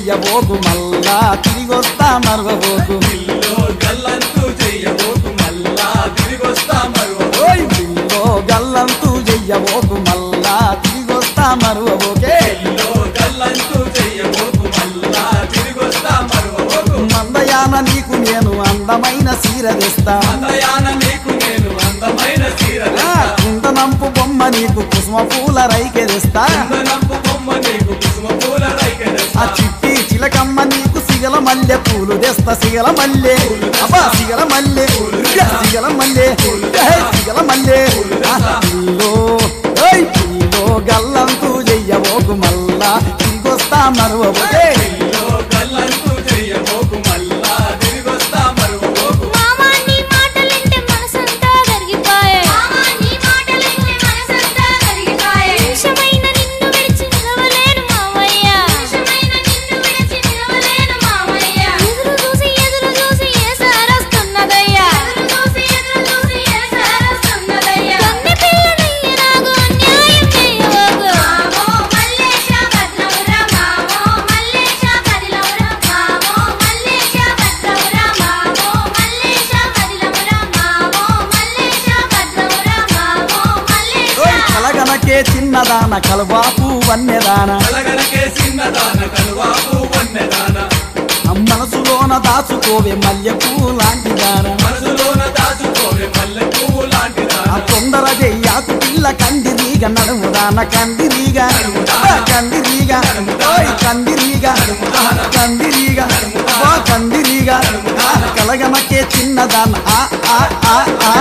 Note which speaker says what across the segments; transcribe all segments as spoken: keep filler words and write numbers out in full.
Speaker 1: చెయ్యబోకు మల్లా తిరిగొస్తా మరవబోకు
Speaker 2: పిల్లో గల్లంతు చెయ్యబోకు మల్లా తిరిగొస్తా మరవబోకు
Speaker 1: ఓయ్ పిల్లో గల్లంతు చెయ్యబోకు మల్లా తిరిగొస్తా మరవబోకే
Speaker 2: పిల్లో గల్లంతు చెయ్యబోకు మల్లా తిరిగొస్తా మరవబోకు
Speaker 1: మందయాన నీకు నేను అందమైన సీర తెస్తా
Speaker 2: మందయాన నీకు నేను అందమైన చీర తెస్తా.
Speaker 1: కుందనంపు బొమ్మ నీకు కుసుమ పూల రైకె తెస్తా
Speaker 2: కుందనంపు బొమ్మ నీకు కుసుమ పూల రైకె
Speaker 1: ఆ
Speaker 2: తెస్తా.
Speaker 1: చిట్టి చిలకమ్మ నీకు సిగల మల్లె పూలు తెస్తా సిగల మల్లె అబ్బా సిగల మల్లె ఇక సిగల మల్లె ఏ సిగల మల్లె ఆ పిల్లో ఓయ్ పిల్లో గల్లంతు చెయ్యబోకు మల్లా తిరిగొస్తా మరువబోకే
Speaker 2: పిల్లో గల్లంతు చెయ్యబోకు మల్లా తిరిగొస్తా మరవబోకు
Speaker 3: మామా నీ మాటలంటే మనసంతా కరిగిపాయే మామా నీ మాటలంటే మనసంతా కరిగిపాయే నిమిషమైన నిన్ను విడిచి నిలవలేను మామయ్య నిమిషమైన నిన్ను విడిచి నిలవలేను మామయ్య ఎదురు చూసి ఎదురు చూసి ఏ సారస్తున్నదయ్యా ఎదురు చూసి ఎదురు చూసి ఏ సారస్తున్నదయ్యా కన్ని పిల్లనయ్య నాకు అన్యాయం చేయవోకు మామో మల్లేశ భద్రమురా మామో మల్లేశ కదిలమురా మామో మల్లేశ భద్రమురా మామో మల్లేశ కదిలమురా మామో మల్లేశ భద్రమురా మామో మల్లేశ
Speaker 1: ఓయ్ కలగనకే చిన్నదాన కలవాపు వన్నెదాన
Speaker 2: కలగలకే చిన్నదాన కలువాపు వన్నెదాన
Speaker 1: మనసులోన దాచుకోవే మల్లెపూ లాంటి దాన
Speaker 2: మనసులోన దాచుకోవే మల్లె పువ్వు లాంటి
Speaker 1: ఆ
Speaker 2: దాన
Speaker 1: తొందర చెయ్యాకు పిల్ల కందిరీగ నడుముదాన కందిరీగ ఆ కందిరీగ ఓయ్ కందిరీగ ఆ కందిరీగ అబ్బా కందిరీగ ఆ కలగనకే చిన్నదాన ఆ ఆ ఆ ఆ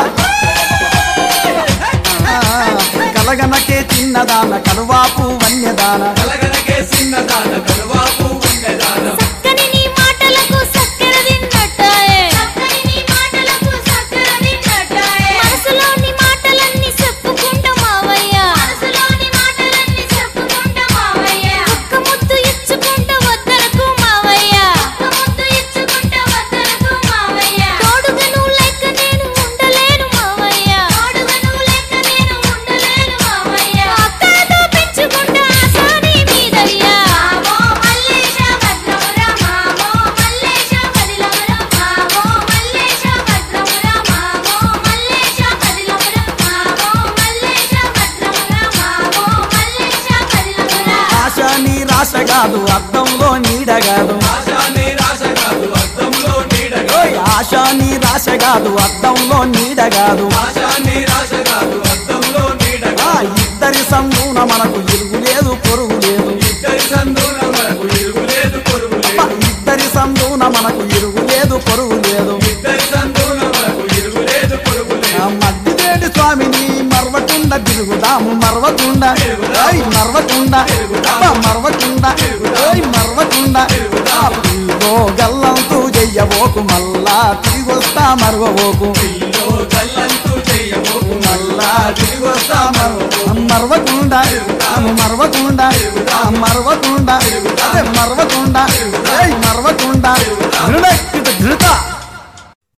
Speaker 1: ఆ, కలగనకే చిన్నదాన కలువాపు వన్యదాన
Speaker 2: కలగలకే చిన్నదాన కలువాపు వన్నెదాన
Speaker 3: చక్కని నీ మాటలకు చక్కెర తిన్నట్టాయే చక్కని నీ మాటలకు చక్కెర తిన్నట్టాయే మనసులోని మాటలన్నీ చెప్పుకుంటా మావయ్య మనసులోని మాటలన్నీ చెప్పుకుంటా మావయ్య ఒక్క ముద్దు ఇచ్చుకుంటా వద్దలకు మావయ్య ఒక్క ముద్దు ఇచ్చుకుంటా వద్దలకు మావయ్య తోడుగా నువ్వు లెక్క నేను ఉండలేను మావయ్య తోడుగా నువ్వు లెక్క నేను ఉండలేను మావయ్య అక్కతో పెంచుకుంటా ఆసాని మీదయ్యా మామో మల్లేశ భద్రమురా మామో మల్లేశ కదిలమురా మామో మల్లేశ భద్రమురా మామో మల్లేశ కదిలమురా మామో మల్లేశ భద్రమురా మామో మల్లేశ కదిలమురా
Speaker 1: ఆశ నీ రాశ కాదు అద్దంలో నీడ కాదు
Speaker 2: ఆశ నిరాశ కాదు అద్దంలో నీడగా
Speaker 1: ఓయ్ ఆశ నీ రాశ కాదు అద్దంలో నీడ కాదు
Speaker 2: ఆశ నిరాశ కాదు అద్దంలో నీడగా
Speaker 1: ఆ ఇద్దరి సంగుణ మనకు ఇరుగు లేదు పొరుగు లేదు
Speaker 2: ఇద్దరి సందున మనకు ఇరుగు లేదు పొరుగు
Speaker 1: అబ్బా,
Speaker 2: లేదు
Speaker 1: ఇద్దరి సంగుణ మనకు ఇరుగు లేదు పొరుగు లేదు
Speaker 2: ఇద్దరి సందున మనకు ఇరుగు లేదు పొరుగు
Speaker 1: ఆ
Speaker 2: లేదు
Speaker 1: మద్దివేడి స్వామిని మరవకుండా తిరుగుదాము మరవకుండా ఓయ్ మరవకుండా అబ్బా, మరవకుండా ఓయ్ మరవకుండా ఆ పిల్లో గల్లంతు చెయ్యబోకు మల్లా తిరిగొస్తా మరవబోకు
Speaker 2: పిల్లో గల్లంతు చెయ్యబోకు
Speaker 1: మల్లా తిరిగొస్తా మరవ మరవకుండా ఆమె మరవకుండా ఆ మరవకుండా అదే మరవకుండా ఏయ్ మరవకుండా